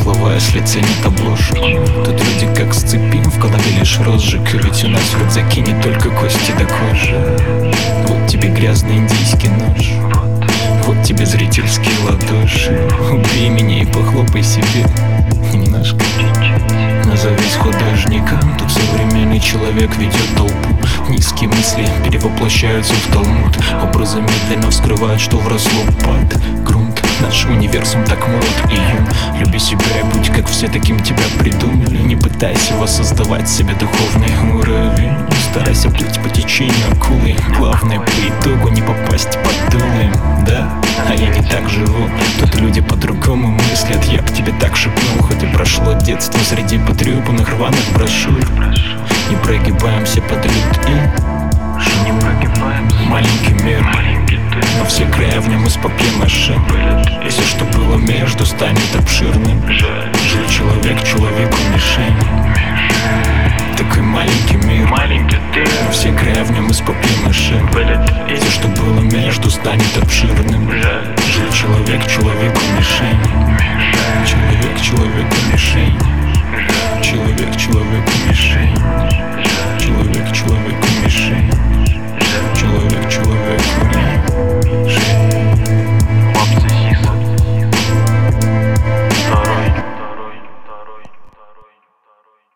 слова, если ценят обложку. Тут люди как с цепи, в голове лишь розжиг. Ведь у нас в рюкзаке не только кости до кожи. Вот тебе грязный индийский нож, вот тебе зрительские ладоши. Убей меня и похлопай себе немножко. Назовись художником. Тут современный человек ведет толпу. Низкие мысли перевоплощаются в талмуд. Образы медленно вскрывают, что вросло под грунт. Наш универсум так молод и юн. Люби себя и будь как все, таким тебя придумали. Не пытайся воссоздавать себе духовный уровень. Старайся плыть по течению акулы. Главное по итогу не попасть под дулы. Да, а я не так живу. Тут люди по-другому мыслят. Я б тебе так шепнул, хоть и прошло детство среди потрепанных рваных брошюр. Не прогибаемся под люд и не прогибаемся. Маленький мир, но все края в нем из папье-маше. И все, что было между, станет обширным. Жил человек человеку мишень. Такой маленький мир, но все края в нем из папье-маше. И все, что было между, станет обширным. Жил человек человеку мишень. Человек человеку мишень. Человек человеку мишень. Человек человеку